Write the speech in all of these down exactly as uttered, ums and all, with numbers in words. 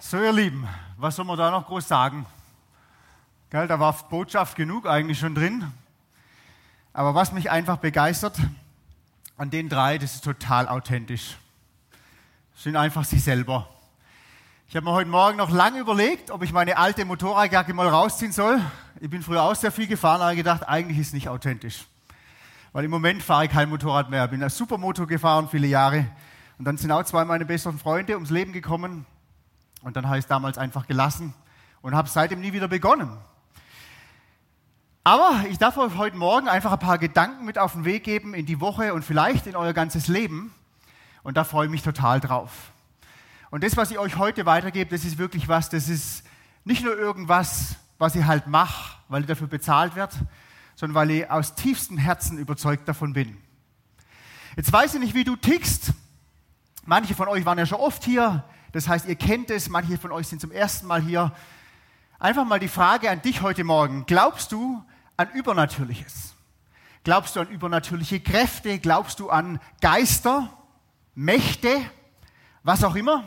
So, ihr Lieben, was soll man da noch groß sagen? Gell, da war Botschaft genug eigentlich schon drin. Aber was mich einfach begeistert an den drei, das ist total authentisch. Sie sind einfach sich selber. Ich habe mir heute Morgen noch lange überlegt, ob ich meine alte Motorradjacke mal rausziehen soll. Ich bin früher auch sehr viel gefahren, aber gedacht, eigentlich ist es nicht authentisch. Weil im Moment fahre ich kein Motorrad mehr. Ich bin als Supermoto gefahren, viele Jahre. Und dann sind auch zwei meiner besten Freunde ums Leben gekommen. Und dann habe ich es damals einfach gelassen und habe seitdem nie wieder begonnen. Aber ich darf euch heute Morgen einfach ein paar Gedanken mit auf den Weg geben in die Woche und vielleicht in euer ganzes Leben. Und da freue ich mich total drauf. Und das, was ich euch heute weitergebe, das ist wirklich was, das ist nicht nur irgendwas, was ich halt mache, weil ich dafür bezahlt werde, sondern weil ich aus tiefstem Herzen überzeugt davon bin. Jetzt weiß ich nicht, wie du tickst. Manche von euch waren ja schon oft hier. Das heißt, ihr kennt es, manche von euch sind zum ersten Mal hier. Einfach mal die Frage an dich heute Morgen. Glaubst du an Übernatürliches? Glaubst du an übernatürliche Kräfte? Glaubst du an Geister, Mächte, was auch immer?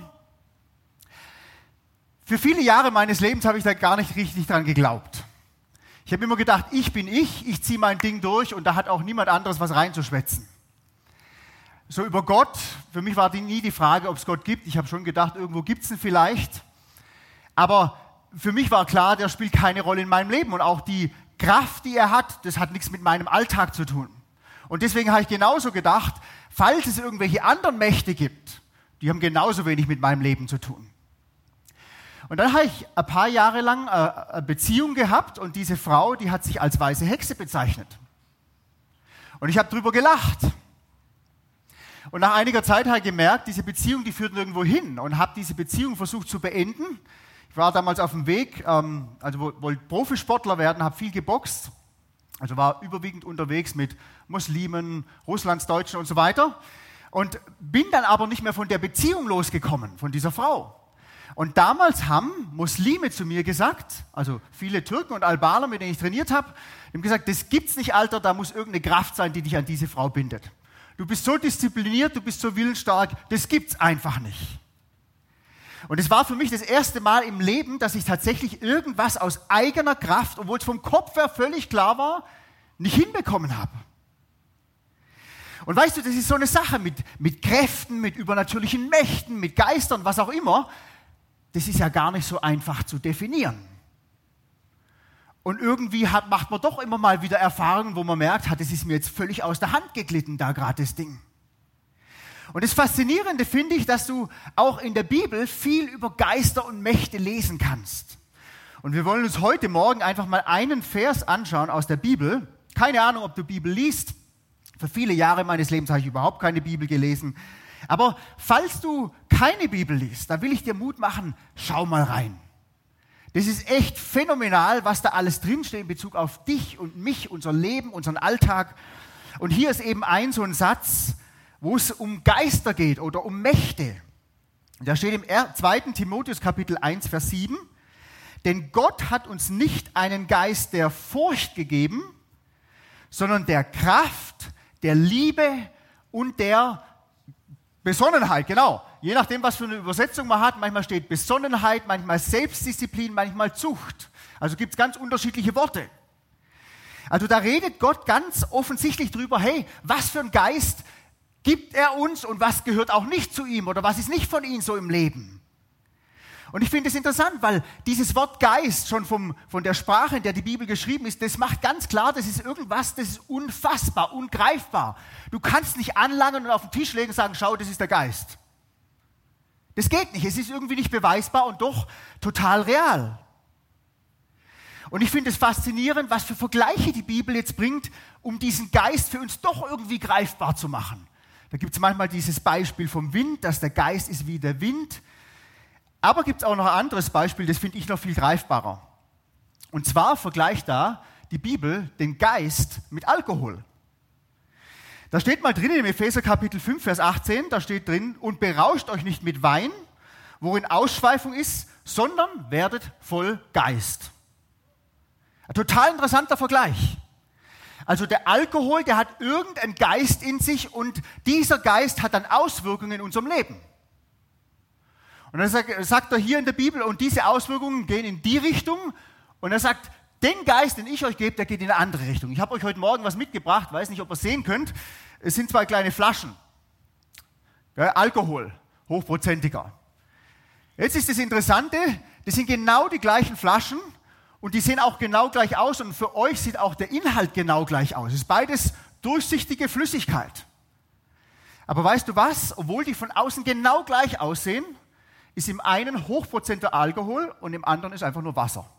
Für viele Jahre meines Lebens habe ich da gar nicht richtig dran geglaubt. Ich habe immer gedacht, ich bin ich, ich ziehe mein Ding durch und da hat auch niemand anderes was reinzuschwätzen. So über Gott, für mich war die nie die Frage, ob es Gott gibt. Ich habe schon gedacht, irgendwo gibt es ihn vielleicht. Aber für mich war klar, der spielt keine Rolle in meinem Leben. Und auch die Kraft, die er hat, das hat nichts mit meinem Alltag zu tun. Und deswegen habe ich genauso gedacht, falls es irgendwelche anderen Mächte gibt, die haben genauso wenig mit meinem Leben zu tun. Und dann habe ich ein paar Jahre lang eine Beziehung gehabt und diese Frau, die hat sich als weiße Hexe bezeichnet. Und ich habe drüber gelacht. Und nach einiger Zeit habe ich gemerkt, diese Beziehung, die führt nirgendwo hin und habe diese Beziehung versucht zu beenden. Ich war damals auf dem Weg, ähm, also wollte Profisportler werden, habe viel geboxt, also war überwiegend unterwegs mit Muslimen, Russlandsdeutschen und so weiter und bin dann aber nicht mehr von der Beziehung losgekommen, von dieser Frau. Und damals haben Muslime zu mir gesagt, also viele Türken und Albaner, mit denen ich trainiert habe, die haben gesagt, das gibt's nicht, Alter, da muss irgendeine Kraft sein, die dich an diese Frau bindet. Du bist so diszipliniert, du bist so willensstark, das gibt's einfach nicht. Und es war für mich das erste Mal im Leben, dass ich tatsächlich irgendwas aus eigener Kraft, obwohl es vom Kopf her völlig klar war, nicht hinbekommen habe. Und weißt du, das ist so eine Sache mit, mit Kräften, mit übernatürlichen Mächten, mit Geistern, was auch immer. Das ist ja gar nicht so einfach zu definieren. Und irgendwie hat, macht man doch immer mal wieder Erfahrungen, wo man merkt, das ist mir jetzt völlig aus der Hand geglitten, da gerade das Ding. Und das Faszinierende finde ich, dass du auch in der Bibel viel über Geister und Mächte lesen kannst. Und wir wollen uns heute Morgen einfach mal einen Vers anschauen aus der Bibel. Keine Ahnung, ob du Bibel liest. Für viele Jahre meines Lebens habe ich überhaupt keine Bibel gelesen. Aber falls du keine Bibel liest, dann will ich dir Mut machen, schau mal rein. Das ist echt phänomenal, was da alles drinsteht in Bezug auf dich und mich, unser Leben, unseren Alltag. Und hier ist eben ein so ein Satz, wo es um Geister geht oder um Mächte. Da steht im zweiten Timotheus Kapitel eins, Vers sieben, denn Gott hat uns nicht einen Geist der Furcht gegeben, sondern der Kraft, der Liebe und der Besonnenheit, genau. Je nachdem, was für eine Übersetzung man hat, manchmal steht Besonnenheit, manchmal Selbstdisziplin, manchmal Zucht. Also gibt es ganz unterschiedliche Worte. Also da redet Gott ganz offensichtlich drüber, hey, was für ein Geist gibt er uns und was gehört auch nicht zu ihm oder was ist nicht von ihm so im Leben. Und ich finde es interessant, weil dieses Wort Geist schon vom, von der Sprache, in der die Bibel geschrieben ist, das macht ganz klar, das ist irgendwas, das ist unfassbar, ungreifbar. Du kannst nicht anlangen und auf den Tisch legen und sagen, schau, das ist der Geist. Das geht nicht, es ist irgendwie nicht beweisbar und doch total real. Und ich finde es faszinierend, was für Vergleiche die Bibel jetzt bringt, um diesen Geist für uns doch irgendwie greifbar zu machen. Da gibt es manchmal dieses Beispiel vom Wind, dass der Geist ist wie der Wind. Aber gibt es auch noch ein anderes Beispiel, das finde ich noch viel greifbarer. Und zwar vergleicht da die Bibel den Geist mit Alkohol. Da steht mal drin im Epheser Kapitel fünf, Vers achtzehn, da steht drin, und berauscht euch nicht mit Wein, worin Ausschweifung ist, sondern werdet voll Geist. Ein total interessanter Vergleich. Also der Alkohol, der hat irgendeinen Geist in sich und dieser Geist hat dann Auswirkungen in unserem Leben. Und dann sagt, sagt er hier in der Bibel, und diese Auswirkungen gehen in die Richtung. Und er sagt, den Geist, den ich euch gebe, der geht in eine andere Richtung. Ich habe euch heute Morgen was mitgebracht, weiß nicht, ob ihr es sehen könnt. Es sind zwei kleine Flaschen. Gell, Alkohol, hochprozentiger. Jetzt ist das Interessante, das sind genau die gleichen Flaschen und die sehen auch genau gleich aus und für euch sieht auch der Inhalt genau gleich aus. Es ist beides durchsichtige Flüssigkeit. Aber weißt du was? Obwohl die von außen genau gleich aussehen, ist im einen hochprozentiger Alkohol und im anderen ist einfach nur Wasser.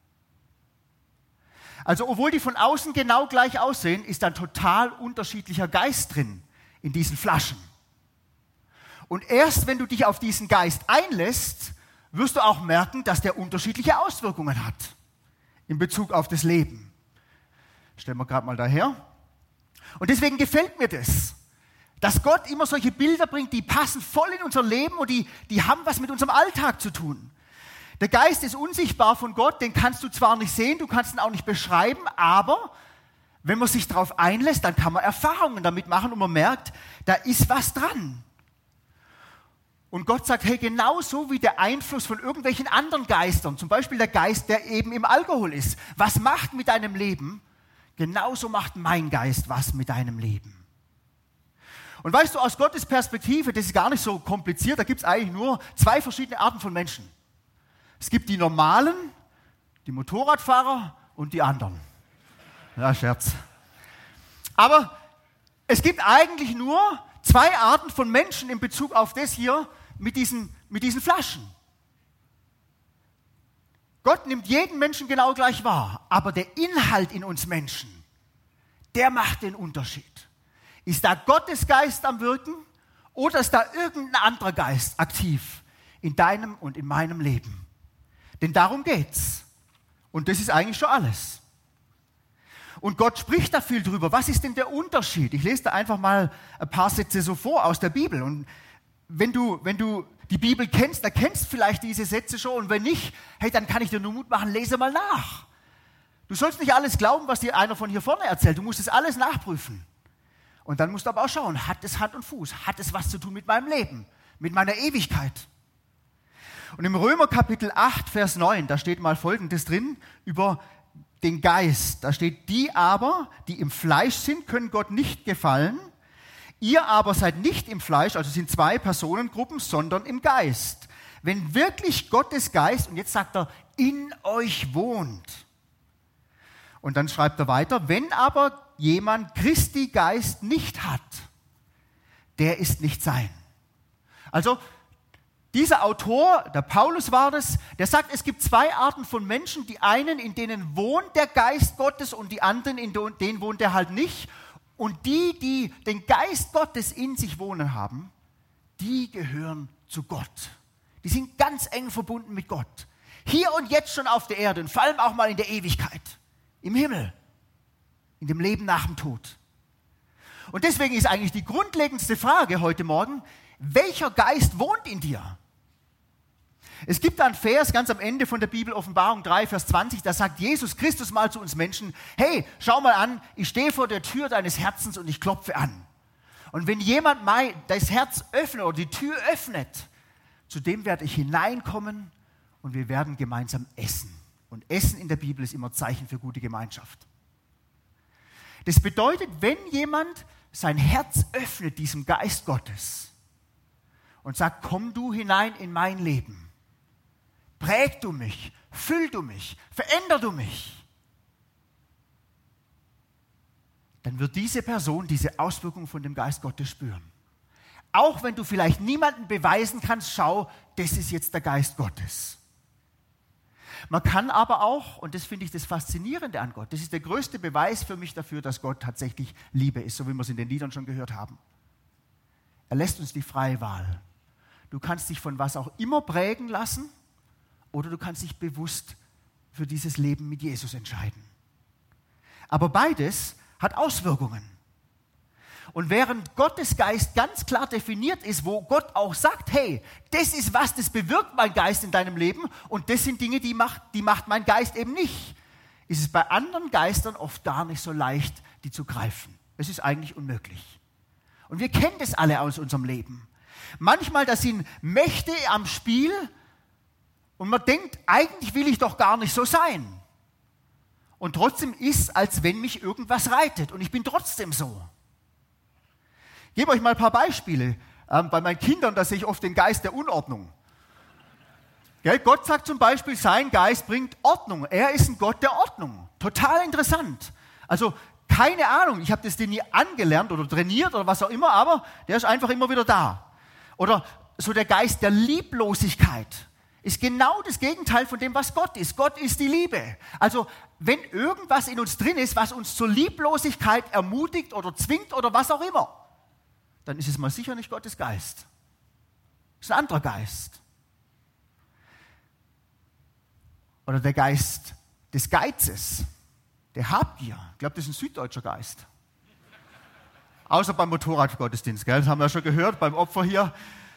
Also obwohl die von außen genau gleich aussehen, ist ein total unterschiedlicher Geist drin in diesen Flaschen. Und erst wenn du dich auf diesen Geist einlässt, wirst du auch merken, dass der unterschiedliche Auswirkungen hat in Bezug auf das Leben. Stellen wir gerade mal daher. Und deswegen gefällt mir das, dass Gott immer solche Bilder bringt, die passen voll in unser Leben und die, die haben was mit unserem Alltag zu tun. Der Geist ist unsichtbar von Gott, den kannst du zwar nicht sehen, du kannst ihn auch nicht beschreiben, aber wenn man sich darauf einlässt, dann kann man Erfahrungen damit machen und man merkt, da ist was dran. Und Gott sagt, hey, genauso wie der Einfluss von irgendwelchen anderen Geistern, zum Beispiel der Geist, der eben im Alkohol ist, was macht mit deinem Leben, genauso macht mein Geist was mit deinem Leben. Und weißt du, aus Gottes Perspektive, das ist gar nicht so kompliziert, da gibt es eigentlich nur zwei verschiedene Arten von Menschen. Es gibt die Normalen, die Motorradfahrer und die anderen. Ja, Scherz. Aber es gibt eigentlich nur zwei Arten von Menschen in Bezug auf das hier mit diesen, mit diesen Flaschen. Gott nimmt jeden Menschen genau gleich wahr, aber der Inhalt in uns Menschen, der macht den Unterschied. Ist da Gottes Geist am Wirken oder ist da irgendein anderer Geist aktiv in deinem und in meinem Leben? Denn darum geht's. Und das ist eigentlich schon alles. Und Gott spricht da viel drüber. Was ist denn der Unterschied? Ich lese da einfach mal ein paar Sätze so vor aus der Bibel. Und wenn du, wenn du die Bibel kennst, dann kennst du vielleicht diese Sätze schon. Und wenn nicht, hey, dann kann ich dir nur Mut machen, lese mal nach. Du sollst nicht alles glauben, was dir einer von hier vorne erzählt. Du musst es alles nachprüfen. Und dann musst du aber auch schauen, hat es Hand und Fuß? Hat es was zu tun mit meinem Leben, mit meiner Ewigkeit? Und im Römer Kapitel acht, Vers neun, da steht mal Folgendes drin über den Geist. Da steht, die aber, die im Fleisch sind, können Gott nicht gefallen. Ihr aber seid nicht im Fleisch, also sind zwei Personengruppen, sondern im Geist. Wenn wirklich Gottes Geist, und jetzt sagt er, in euch wohnt. Und dann schreibt er weiter, wenn aber jemand Christi Geist nicht hat, der ist nicht sein. Also dieser Autor, der Paulus war das, der sagt, es gibt zwei Arten von Menschen. Die einen, in denen wohnt der Geist Gottes und die anderen, in denen wohnt er halt nicht. Und die, die den Geist Gottes in sich wohnen haben, die gehören zu Gott. Die sind ganz eng verbunden mit Gott. Hier und jetzt schon auf der Erde und vor allem auch mal in der Ewigkeit, im Himmel, in dem Leben nach dem Tod. Und deswegen ist eigentlich die grundlegendste Frage heute Morgen, welcher Geist wohnt in dir? Es gibt da einen Vers ganz am Ende von der Bibel, Offenbarung drei, Vers zwanzig, da sagt Jesus Christus mal zu uns Menschen, hey, schau mal an, ich stehe vor der Tür deines Herzens und ich klopfe an. Und wenn jemand mal das Herz öffnet oder die Tür öffnet, zu dem werde ich hineinkommen und wir werden gemeinsam essen. Und Essen in der Bibel ist immer Zeichen für gute Gemeinschaft. Das bedeutet, wenn jemand sein Herz öffnet diesem Geist Gottes und sagt, komm du hinein in mein Leben, präg du mich, füll du mich, veränder du mich, dann wird diese Person diese Auswirkung von dem Geist Gottes spüren. Auch wenn du vielleicht niemandem beweisen kannst, schau, das ist jetzt der Geist Gottes. Man kann aber auch, und das finde ich das Faszinierende an Gott, das ist der größte Beweis für mich dafür, dass Gott tatsächlich Liebe ist, so wie wir es in den Liedern schon gehört haben. Er lässt uns die freie Wahl. Du kannst dich von was auch immer prägen lassen oder du kannst dich bewusst für dieses Leben mit Jesus entscheiden. Aber beides hat Auswirkungen. Und während Gottes Geist ganz klar definiert ist, wo Gott auch sagt, hey, das ist was, das bewirkt mein Geist in deinem Leben und das sind Dinge, die macht, die macht mein Geist eben nicht, ist es bei anderen Geistern oft gar nicht so leicht, die zu greifen. Es ist eigentlich unmöglich. Und wir kennen das alle aus unserem Leben. Manchmal, da sind Mächte am Spiel und man denkt, eigentlich will ich doch gar nicht so sein. Und trotzdem ist, als wenn mich irgendwas reitet und ich bin trotzdem so. Ich gebe euch mal ein paar Beispiele. Ähm, bei meinen Kindern, da sehe ich oft den Geist der Unordnung. Gell? Gott sagt zum Beispiel, sein Geist bringt Ordnung. Er ist ein Gott der Ordnung. Total interessant. Also keine Ahnung, ich habe das den nie angelernt oder trainiert oder was auch immer, aber der ist einfach immer wieder da. Oder so der Geist der Lieblosigkeit ist genau das Gegenteil von dem, was Gott ist. Gott ist die Liebe. Also wenn irgendwas in uns drin ist, was uns zur Lieblosigkeit ermutigt oder zwingt oder was auch immer, dann ist es mal sicher nicht Gottes Geist. Es ist ein anderer Geist. Oder der Geist des Geizes, der Habgier. Ich glaube, das ist ein süddeutscher Geist. Außer beim Motorradgottesdienst, gell? Das haben wir ja schon gehört, beim Opfer hier.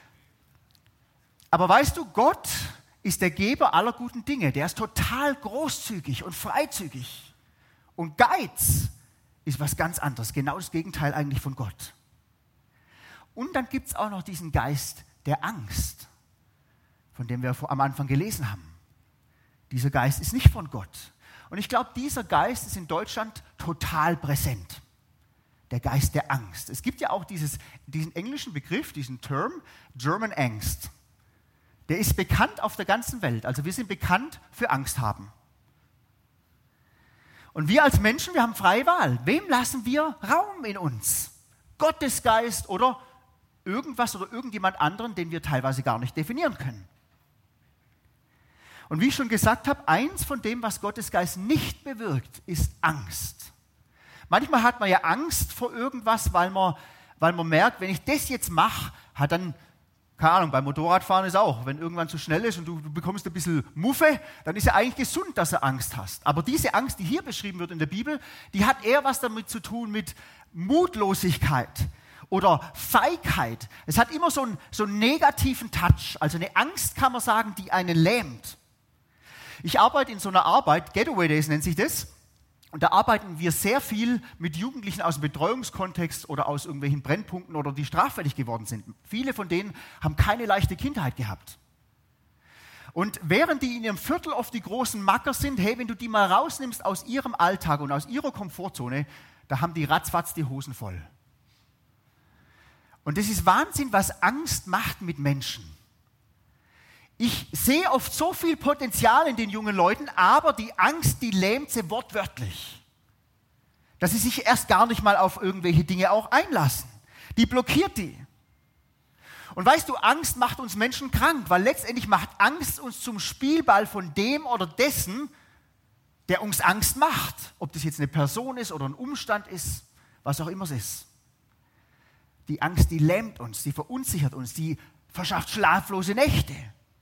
Aber weißt du, Gott ist der Geber aller guten Dinge. Der ist total großzügig und freizügig. Und Geiz ist was ganz anderes, genau das Gegenteil eigentlich von Gott. Und dann gibt es auch noch diesen Geist der Angst, von dem wir am Anfang gelesen haben. Dieser Geist ist nicht von Gott. Und ich glaube, dieser Geist ist in Deutschland total präsent. Der Geist der Angst. Es gibt ja auch dieses, diesen englischen Begriff, diesen Term, German Angst. Der ist bekannt auf der ganzen Welt. Also wir sind bekannt für Angst haben. Und wir als Menschen, wir haben freie Wahl. Wem lassen wir Raum in uns? Gottes Geist oder irgendwas oder irgendjemand anderen, den wir teilweise gar nicht definieren können. Und wie ich schon gesagt habe, eins von dem, was Gottes Geist nicht bewirkt, ist Angst. Manchmal hat man ja Angst vor irgendwas, weil man, weil man merkt, wenn ich das jetzt mache, hat dann, keine Ahnung, beim Motorradfahren ist auch, wenn irgendwann zu schnell ist und du, du bekommst ein bisschen Muffe, dann ist ja eigentlich gesund, dass du Angst hast. Aber diese Angst, die hier beschrieben wird in der Bibel, die hat eher was damit zu tun mit Mutlosigkeit oder Feigheit. Es hat immer so einen, so einen negativen Touch. Also eine Angst, kann man sagen, die einen lähmt. Ich arbeite in so einer Arbeit, Getaway Days nennt sich das, und da arbeiten wir sehr viel mit Jugendlichen aus dem Betreuungskontext oder aus irgendwelchen Brennpunkten oder die straffällig geworden sind. Viele von denen haben keine leichte Kindheit gehabt. Und während die in ihrem Viertel oft die großen Macker sind, hey, wenn du die mal rausnimmst aus ihrem Alltag und aus ihrer Komfortzone, da haben die ratzfatz die Hosen voll. Und das ist Wahnsinn, was Angst macht mit Menschen. Ich sehe oft so viel Potenzial in den jungen Leuten, aber die Angst, die lähmt sie wortwörtlich. Dass sie sich erst gar nicht mal auf irgendwelche Dinge auch einlassen. Die blockiert die. Und weißt du, Angst macht uns Menschen krank, weil letztendlich macht Angst uns zum Spielball von dem oder dessen, der uns Angst macht. Ob das jetzt eine Person ist oder ein Umstand ist, was auch immer es ist. Die Angst, die lähmt uns, die verunsichert uns, die verschafft schlaflose Nächte.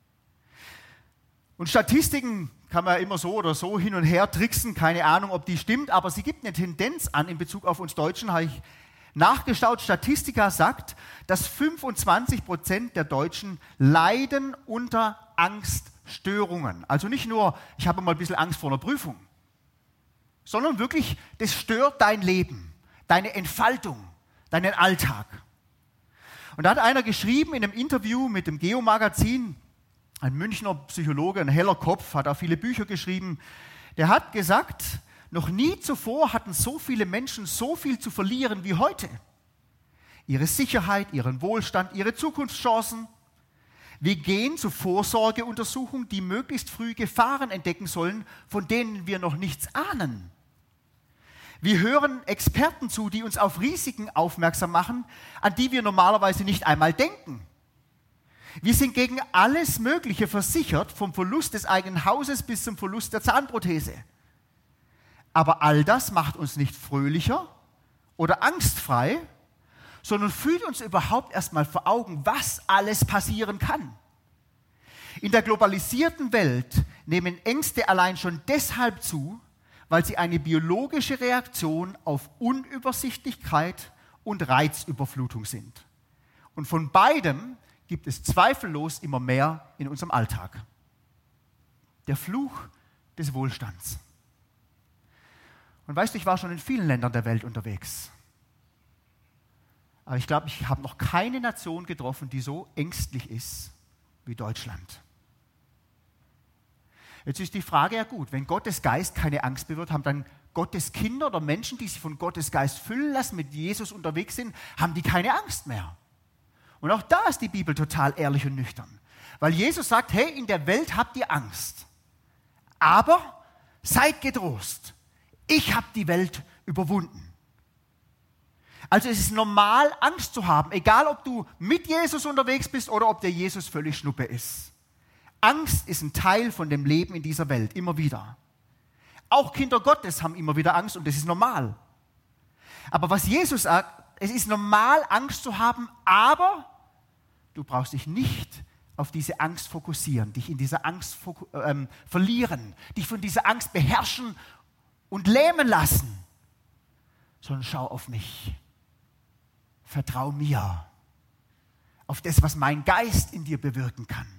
Und Statistiken kann man ja immer so oder so hin und her tricksen, keine Ahnung, ob die stimmt, aber sie gibt eine Tendenz an in Bezug auf uns Deutschen, habe ich nachgeschaut. Statistika sagt, dass fünfundzwanzig Prozent der Deutschen leiden unter Angststörungen. Also nicht nur, ich habe mal ein bisschen Angst vor einer Prüfung, sondern wirklich, das stört dein Leben, deine Entfaltung, deinen Alltag. Und da hat einer geschrieben in einem Interview mit dem Geo-Magazin, ein Münchner Psychologe, ein heller Kopf, hat auch viele Bücher geschrieben, der hat gesagt, noch nie zuvor hatten so viele Menschen so viel zu verlieren wie heute. Ihre Sicherheit, ihren Wohlstand, ihre Zukunftschancen. Wir gehen zu Vorsorgeuntersuchungen, die möglichst früh Gefahren entdecken sollen, von denen wir noch nichts ahnen. Wir hören Experten zu, die uns auf Risiken aufmerksam machen, an die wir normalerweise nicht einmal denken. Wir sind gegen alles Mögliche versichert, vom Verlust des eigenen Hauses bis zum Verlust der Zahnprothese. Aber all das macht uns nicht fröhlicher oder angstfrei, sondern führt uns überhaupt erstmal vor Augen, was alles passieren kann. In der globalisierten Welt nehmen Ängste allein schon deshalb zu, weil sie eine biologische Reaktion auf Unübersichtlichkeit und Reizüberflutung sind. Und von beidem gibt es zweifellos immer mehr in unserem Alltag. Der Fluch des Wohlstands. Und weißt du, ich war schon in vielen Ländern der Welt unterwegs. Aber ich glaube, ich habe noch keine Nation getroffen, die so ängstlich ist wie Deutschland. Jetzt ist die Frage ja gut, wenn Gottes Geist keine Angst bewirkt, haben dann Gottes Kinder oder Menschen, die sich von Gottes Geist füllen lassen, mit Jesus unterwegs sind, haben die keine Angst mehr. Und auch da ist die Bibel total ehrlich und nüchtern. Weil Jesus sagt, hey, in der Welt habt ihr Angst. Aber seid getrost. Ich habe die Welt überwunden. Also es ist normal, Angst zu haben, egal ob du mit Jesus unterwegs bist oder ob der Jesus völlig Schnuppe ist. Angst ist ein Teil von dem Leben in dieser Welt, immer wieder. Auch Kinder Gottes haben immer wieder Angst und das ist normal. Aber was Jesus sagt, es ist normal, Angst zu haben, aber du brauchst dich nicht auf diese Angst fokussieren, dich in dieser Angst ähm, verlieren, dich von dieser Angst beherrschen und lähmen lassen, sondern schau auf mich. Vertrau mir auf das, was mein Geist in dir bewirken kann.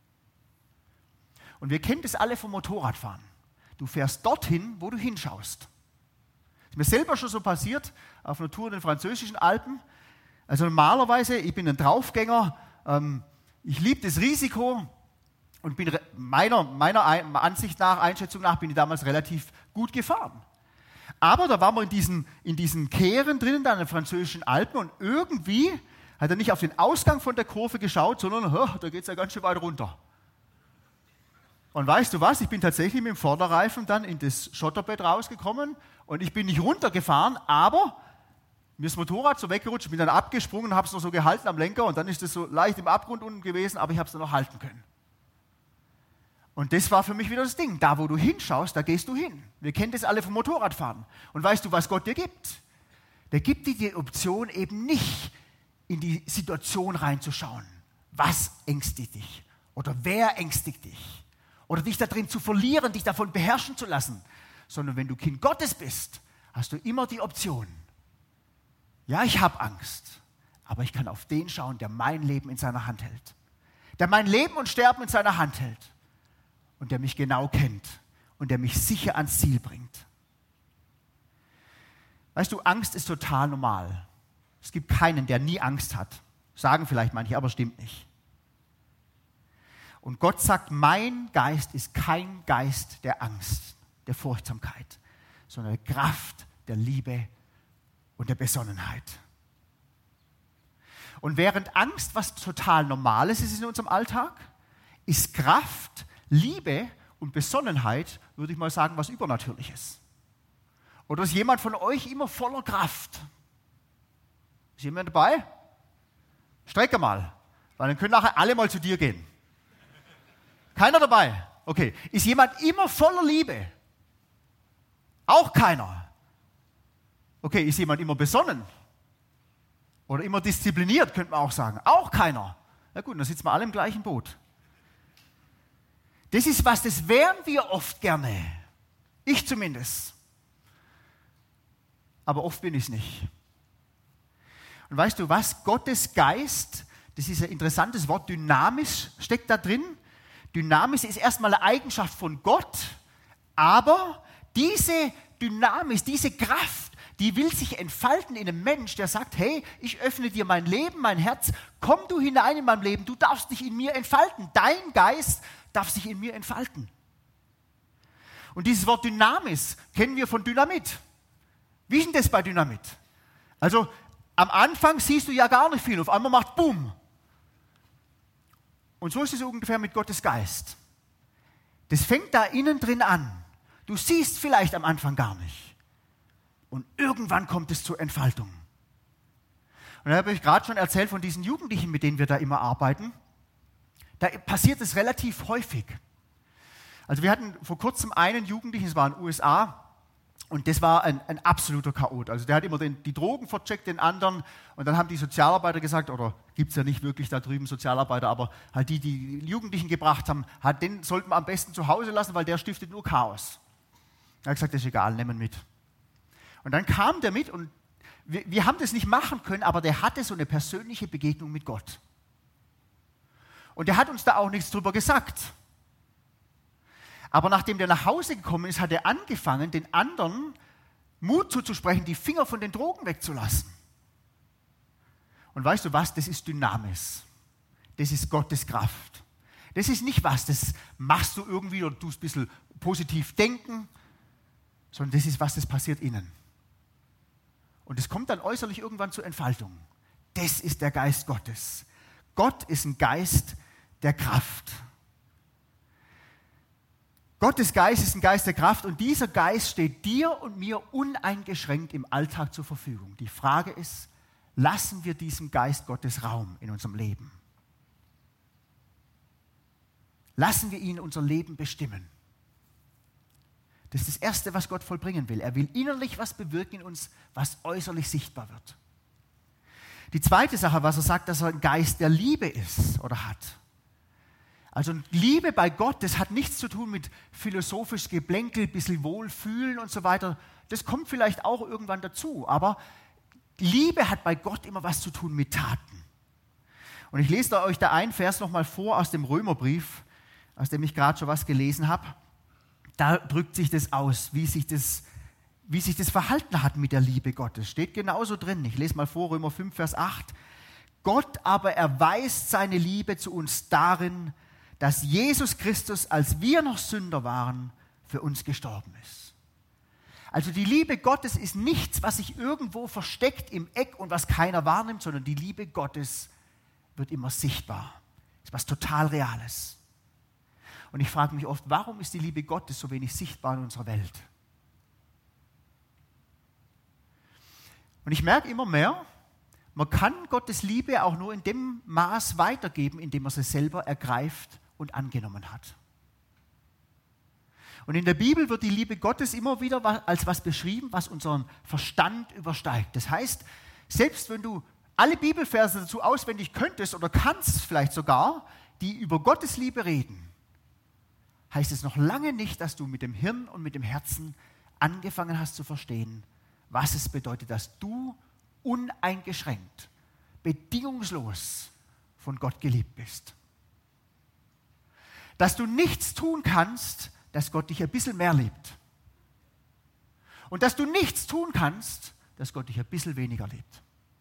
Und wir kennen das alle vom Motorradfahren. Du fährst dorthin, wo du hinschaust. Ist mir selber schon so passiert, auf einer Tour in den französischen Alpen. Also normalerweise, ich bin ein Draufgänger, ähm, ich liebe das Risiko und bin meiner, meiner Ansicht nach, Einschätzung nach, bin ich damals relativ gut gefahren. Aber da waren wir in diesen, in diesen Kehren drinnen, da in den französischen Alpen und irgendwie hat er nicht auf den Ausgang von der Kurve geschaut, sondern oh, da geht es ja ganz schön weit runter. Und weißt du was, ich bin tatsächlich mit dem Vorderreifen dann in das Schotterbett rausgekommen und ich bin nicht runtergefahren, aber mir ist das Motorrad so weggerutscht, bin dann abgesprungen und habe es noch so gehalten am Lenker und dann ist es so leicht im Abgrund unten gewesen, aber ich habe es dann noch halten können. Und das war für mich wieder das Ding. Da, wo du hinschaust, da gehst du hin. Wir kennen das alle vom Motorradfahren. Und weißt du, was Gott dir gibt? Der gibt dir die Option, eben nicht in die Situation reinzuschauen. Was ängstigt dich? Oder wer ängstigt dich? Oder dich da drin zu verlieren, dich davon beherrschen zu lassen. Sondern wenn du Kind Gottes bist, hast du immer die Option. Ja, ich habe Angst, aber ich kann auf den schauen, der mein Leben in seiner Hand hält. Der mein Leben und Sterben in seiner Hand hält. Und der mich genau kennt und der mich sicher ans Ziel bringt. Weißt du, Angst ist total normal. Es gibt keinen, der nie Angst hat. Sagen vielleicht manche, aber stimmt nicht. Und Gott sagt, mein Geist ist kein Geist der Angst, der Furchtsamkeit, sondern der Kraft, der Liebe und der Besonnenheit. Und während Angst was total Normales ist in unserem Alltag, ist Kraft, Liebe und Besonnenheit, würde ich mal sagen, was Übernatürliches. Oder ist jemand von euch immer voller Kraft? Ist jemand dabei? Strecke mal, weil dann können nachher alle mal zu dir gehen. Keiner dabei? Okay. Ist jemand immer voller Liebe? Auch keiner. Okay, ist jemand immer besonnen? Oder immer diszipliniert, könnte man auch sagen. Auch keiner. Na gut, dann sitzen wir alle im gleichen Boot. Das ist was, das wären wir oft gerne. Ich zumindest. Aber oft bin ich es nicht. Und weißt du was? Gottes Geist, das ist ein interessantes Wort, dynamisch steckt da drin. Dynamisch ist erstmal eine Eigenschaft von Gott, aber diese Dynamisch, diese Kraft, die will sich entfalten in einem Mensch, der sagt, hey, ich öffne dir mein Leben, mein Herz, komm du hinein in mein Leben, du darfst dich in mir entfalten, dein Geist darf sich in mir entfalten. Und dieses Wort Dynamis kennen wir von Dynamit. Wie ist denn das bei Dynamit? Also am Anfang siehst du ja gar nicht viel, auf einmal macht Boom. Und so ist es ungefähr mit Gottes Geist. Das fängt da innen drin an. Du siehst vielleicht am Anfang gar nicht. Und irgendwann kommt es zur Entfaltung. Und da habe ich gerade schon erzählt von diesen Jugendlichen, mit denen wir da immer arbeiten. Da passiert es relativ häufig. Also wir hatten vor kurzem einen Jugendlichen, das war in den U S A, und das war ein, ein absoluter Chaot. Also der hat immer den, die Drogen vercheckt, den anderen, und dann haben die Sozialarbeiter gesagt, oder gibt es ja nicht wirklich da drüben Sozialarbeiter, aber halt die, die Jugendlichen gebracht haben, halt, den sollten wir am besten zu Hause lassen, weil der stiftet nur Chaos. Er hat gesagt, das ist egal, nehmen mit. Und dann kam der mit und wir, wir haben das nicht machen können, aber der hatte so eine persönliche Begegnung mit Gott. Und der hat uns da auch nichts drüber gesagt. Aber nachdem der nach Hause gekommen ist, hat er angefangen, den anderen Mut zuzusprechen, die Finger von den Drogen wegzulassen. Und weißt du was, das ist Dynamis. Das ist Gottes Kraft. Das ist nicht was, das machst du irgendwie oder tust ein bisschen positiv denken, sondern das ist was, das passiert innen. Und es kommt dann äußerlich irgendwann zur Entfaltung. Das ist der Geist Gottes. Gott ist ein Geist der Kraft. Gottes Geist ist ein Geist der Kraft und dieser Geist steht dir und mir uneingeschränkt im Alltag zur Verfügung. Die Frage ist, lassen wir diesem Geist Gottes Raum in unserem Leben? Lassen wir ihn unser Leben bestimmen? Das ist das Erste, was Gott vollbringen will. Er will innerlich was bewirken in uns, was äußerlich sichtbar wird. Die zweite Sache, was er sagt, dass er ein Geist der Liebe ist oder hat. Also Liebe bei Gott, das hat nichts zu tun mit philosophisch Geplänkel, ein bisschen Wohlfühlen und so weiter. Das kommt vielleicht auch irgendwann dazu, aber Liebe hat bei Gott immer was zu tun mit Taten. Und ich lese euch da einen Vers nochmal vor aus dem Römerbrief, aus dem ich gerade schon was gelesen habe. Da drückt sich das aus, wie sich das, wie sich das verhalten hat mit der Liebe Gottes. Steht genauso drin. Ich lese mal vor, Römer fünf, Vers acht. Gott aber erweist seine Liebe zu uns darin, dass Jesus Christus, als wir noch Sünder waren, für uns gestorben ist. Also die Liebe Gottes ist nichts, was sich irgendwo versteckt im Eck und was keiner wahrnimmt, sondern die Liebe Gottes wird immer sichtbar. Das ist was total Reales. Und ich frage mich oft, warum ist die Liebe Gottes so wenig sichtbar in unserer Welt? Und ich merke immer mehr, man kann Gottes Liebe auch nur in dem Maß weitergeben, in dem man sie selber ergreift und angenommen hat. Und in der Bibel wird die Liebe Gottes immer wieder als was beschrieben, was unseren Verstand übersteigt. Das heißt, selbst wenn du alle Bibelverse dazu auswendig könntest oder kannst vielleicht sogar, die über Gottes Liebe reden, heißt es noch lange nicht, dass du mit dem Hirn und mit dem Herzen angefangen hast zu verstehen, was es bedeutet, dass du uneingeschränkt, bedingungslos von Gott geliebt bist. Dass du nichts tun kannst, dass Gott dich ein bisschen mehr liebt. Und dass du nichts tun kannst, dass Gott dich ein bisschen weniger liebt.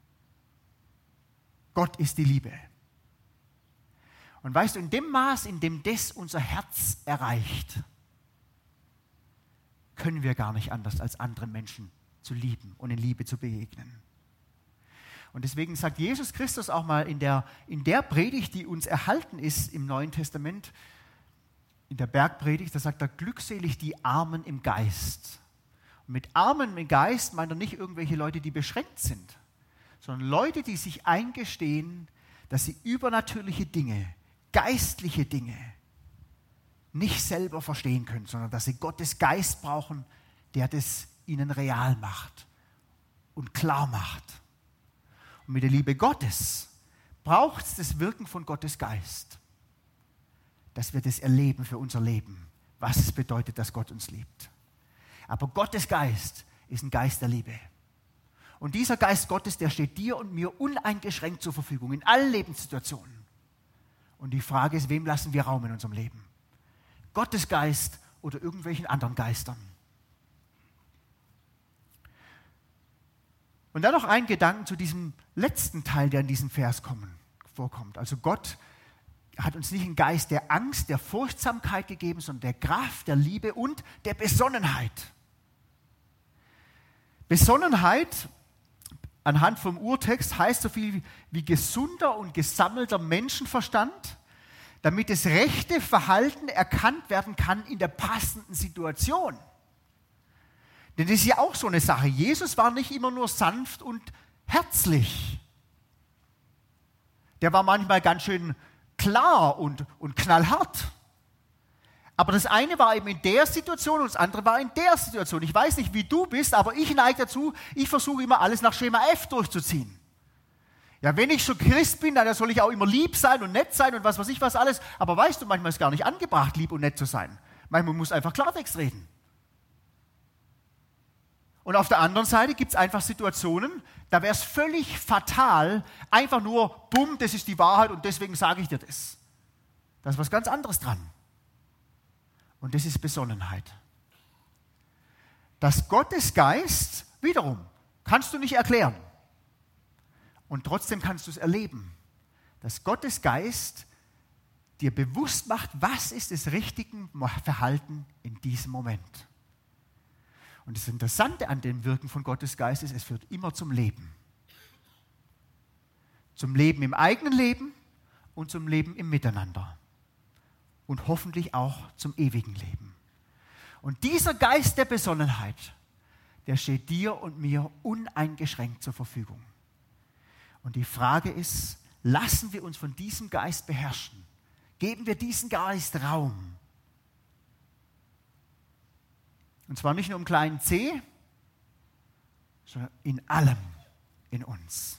Gott ist die Liebe. Und weißt du, in dem Maß, in dem das unser Herz erreicht, können wir gar nicht anders, als andere Menschen zu lieben und in Liebe zu begegnen. Und deswegen sagt Jesus Christus auch mal in der, in der Predigt, die uns erhalten ist im Neuen Testament, in der Bergpredigt, da sagt er, glückselig die Armen im Geist. Und mit Armen im Geist meint er nicht irgendwelche Leute, die beschränkt sind, sondern Leute, die sich eingestehen, dass sie übernatürliche Dinge, geistliche Dinge nicht selber verstehen können, sondern dass sie Gottes Geist brauchen, der das ihnen real macht und klar macht. Und mit der Liebe Gottes braucht es das Wirken von Gottes Geist, dass wir das erleben für unser Leben, was es bedeutet, dass Gott uns liebt. Aber Gottes Geist ist ein Geist der Liebe. Und dieser Geist Gottes, der steht dir und mir uneingeschränkt zur Verfügung, in allen Lebenssituationen. Und die Frage ist, wem lassen wir Raum in unserem Leben? Gottes Geist oder irgendwelchen anderen Geistern? Und dann noch ein Gedanke zu diesem letzten Teil, der in diesem Vers kommen, vorkommt. Also Gott hat uns nicht einen Geist der Angst, der Furchtsamkeit gegeben, sondern der Kraft, der Liebe und der Besonnenheit. Besonnenheit anhand vom Urtext heißt so viel wie, wie gesunder und gesammelter Menschenverstand, damit das rechte Verhalten erkannt werden kann in der passenden Situation. Denn das ist ja auch so eine Sache. Jesus war nicht immer nur sanft und herzlich. Der war manchmal ganz schön klar und, und knallhart. Aber das eine war eben in der Situation und das andere war in der Situation. Ich weiß nicht, wie du bist, aber ich neige dazu, ich versuche immer alles nach Schema F durchzuziehen. Ja, wenn ich schon Christ bin, dann soll ich auch immer lieb sein und nett sein und was weiß ich was alles. Aber weißt du, manchmal ist es gar nicht angebracht, lieb und nett zu sein. Manchmal muss einfach Klartext reden. Und auf der anderen Seite gibt es einfach Situationen, da wäre es völlig fatal, einfach nur, bumm, das ist die Wahrheit und deswegen sage ich dir das. Da ist was ganz anderes dran. Und das ist Besonnenheit. Dass Gottes Geist, wiederum, kannst du nicht erklären. Und trotzdem kannst du es erleben, dass Gottes Geist dir bewusst macht, was ist das richtige Verhalten in diesem Moment. Und das Interessante an dem Wirken von Gottes Geist ist, es führt immer zum Leben. Zum Leben im eigenen Leben und zum Leben im Miteinander. Und hoffentlich auch zum ewigen Leben. Und dieser Geist der Besonnenheit, der steht dir und mir uneingeschränkt zur Verfügung. Und die Frage ist, lassen wir uns von diesem Geist beherrschen? Geben wir diesem Geist Raum? Und zwar nicht nur im kleinen C, sondern in allem in uns.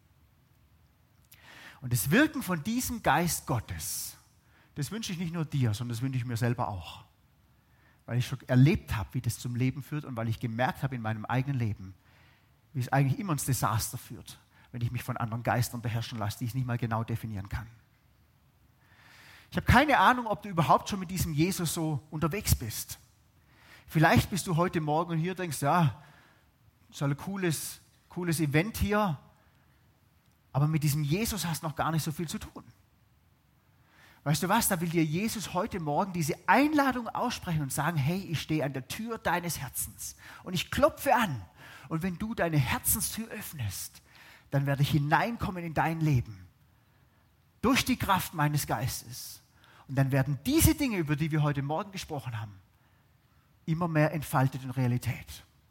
Und das Wirken von diesem Geist Gottes, das wünsche ich nicht nur dir, sondern das wünsche ich mir selber auch. Weil ich schon erlebt habe, wie das zum Leben führt und weil ich gemerkt habe in meinem eigenen Leben, wie es eigentlich immer ins Desaster führt, wenn ich mich von anderen Geistern beherrschen lasse, die ich nicht mal genau definieren kann. Ich habe keine Ahnung, ob du überhaupt schon mit diesem Jesus so unterwegs bist. Vielleicht bist du heute Morgen hier und denkst, ja, das ist ein cooles, cooles Event hier, aber mit diesem Jesus hast du noch gar nicht so viel zu tun. Weißt du was, da will dir Jesus heute Morgen diese Einladung aussprechen und sagen, hey, ich stehe an der Tür deines Herzens und ich klopfe an. Und wenn du deine Herzenstür öffnest, dann werde ich hineinkommen in dein Leben. Durch die Kraft meines Geistes. Und dann werden diese Dinge, über die wir heute Morgen gesprochen haben, immer mehr entfaltet in Realität.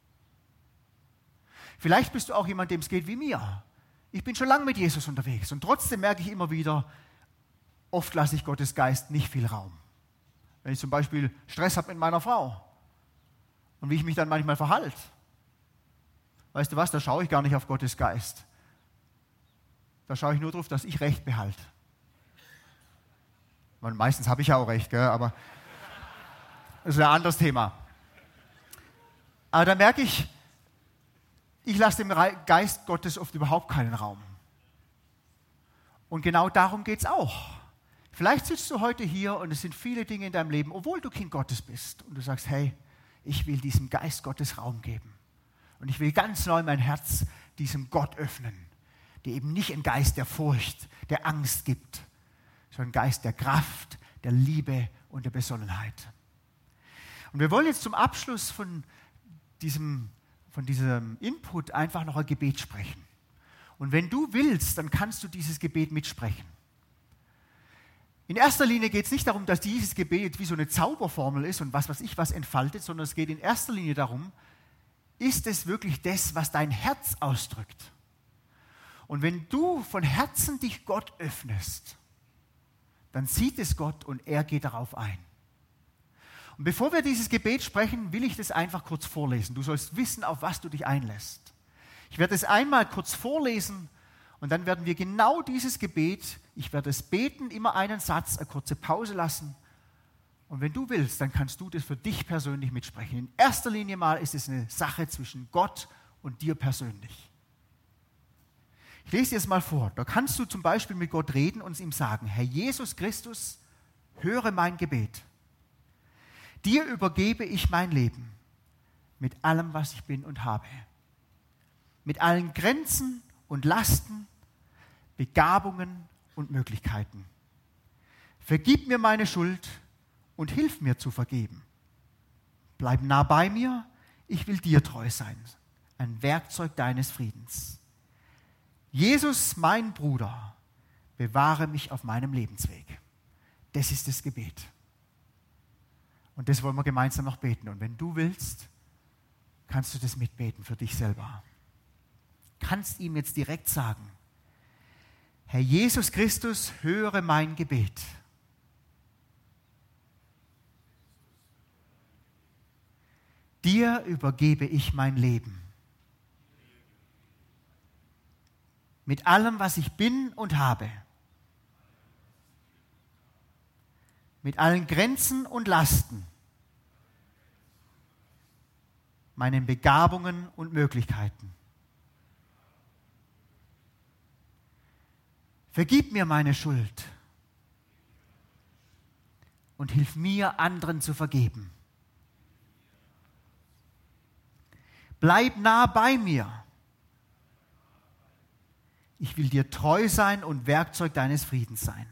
Vielleicht bist du auch jemand, dem es geht wie mir. Ich bin schon lange mit Jesus unterwegs und trotzdem merke ich immer wieder, oft lasse ich Gottes Geist nicht viel Raum. Wenn ich zum Beispiel Stress habe mit meiner Frau und wie ich mich dann manchmal verhalte. Weißt du was, da schaue ich gar nicht auf Gottes Geist. Da schaue ich nur darauf, dass ich Recht behalte. Weil meistens habe ich ja auch Recht, gell? Aber das ist ein anderes Thema. Aber da merke ich, ich lasse dem Geist Gottes oft überhaupt keinen Raum. Und genau darum geht es auch. Vielleicht sitzt du heute hier und es sind viele Dinge in deinem Leben, obwohl du Kind Gottes bist. Und du sagst, hey, ich will diesem Geist Gottes Raum geben. Und ich will ganz neu mein Herz diesem Gott öffnen, der eben nicht einen Geist der Furcht, der Angst gibt, sondern einen Geist der Kraft, der Liebe und der Besonnenheit. Und wir wollen jetzt zum Abschluss von diesem, von diesem Input einfach noch ein Gebet sprechen. Und wenn du willst, dann kannst du dieses Gebet mitsprechen. In erster Linie geht es nicht darum, dass dieses Gebet wie so eine Zauberformel ist und was weiß ich was entfaltet, sondern es geht in erster Linie darum, ist es wirklich das, was dein Herz ausdrückt? Und wenn du von Herzen dich Gott öffnest, dann sieht es Gott und er geht darauf ein. Und bevor wir dieses Gebet sprechen, will ich das einfach kurz vorlesen. Du sollst wissen, auf was du dich einlässt. Ich werde es einmal kurz vorlesen und dann werden wir genau dieses Gebet, ich werde es beten, immer einen Satz, eine kurze Pause lassen. Und wenn du willst, dann kannst du das für dich persönlich mitsprechen. In erster Linie mal ist es eine Sache zwischen Gott und dir persönlich. Ich lese dir es mal vor. Da kannst du zum Beispiel mit Gott reden und ihm sagen, Herr Jesus Christus, höre mein Gebet. Dir übergebe ich mein Leben mit allem, was ich bin und habe. Mit allen Grenzen und Lasten, Begabungen und Möglichkeiten. Vergib mir meine Schuld und hilf mir zu vergeben. Bleib nah bei mir, ich will dir treu sein, ein Werkzeug deines Friedens. Jesus, mein Bruder, bewahre mich auf meinem Lebensweg. Das ist das Gebet. Und das wollen wir gemeinsam noch beten. Und wenn du willst, kannst du das mitbeten für dich selber. Kannst ihm jetzt direkt sagen, Herr Jesus Christus, höre mein Gebet. Dir übergebe ich mein Leben. Mit allem, was ich bin und habe. Mit allen Grenzen und Lasten. Meinen Begabungen und Möglichkeiten. Vergib mir meine Schuld und hilf mir, anderen zu vergeben. Bleib nah bei mir. Ich will dir treu sein und Werkzeug deines Friedens sein.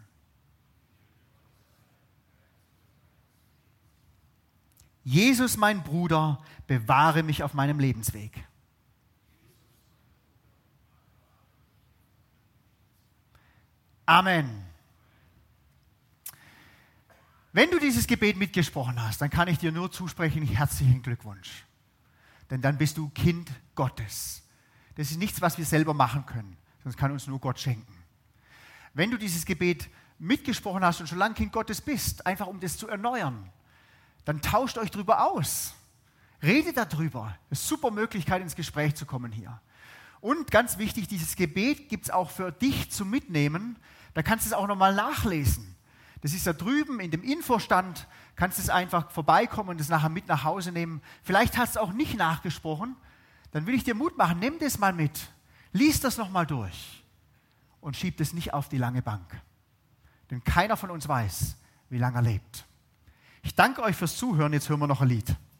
Jesus, mein Bruder, bewahre mich auf meinem Lebensweg. Amen. Wenn du dieses Gebet mitgesprochen hast, dann kann ich dir nur zusprechen, herzlichen Glückwunsch. Denn dann bist du Kind Gottes. Das ist nichts, was wir selber machen können, sonst kann uns nur Gott schenken. Wenn du dieses Gebet mitgesprochen hast und schon lange Kind Gottes bist, einfach um das zu erneuern, dann tauscht euch darüber aus. Redet darüber. Das ist eine super Möglichkeit, ins Gespräch zu kommen hier. Und ganz wichtig, dieses Gebet gibt es auch für dich zum Mitnehmen. Da kannst du es auch nochmal nachlesen. Das ist da drüben in dem Infostand, kannst du es einfach vorbeikommen und es nachher mit nach Hause nehmen. Vielleicht hast du auch nicht nachgesprochen, dann will ich dir Mut machen, nimm das mal mit. Lies das nochmal durch und schieb das nicht auf die lange Bank. Denn keiner von uns weiß, wie lange er lebt. Ich danke euch fürs Zuhören, jetzt hören wir noch ein Lied.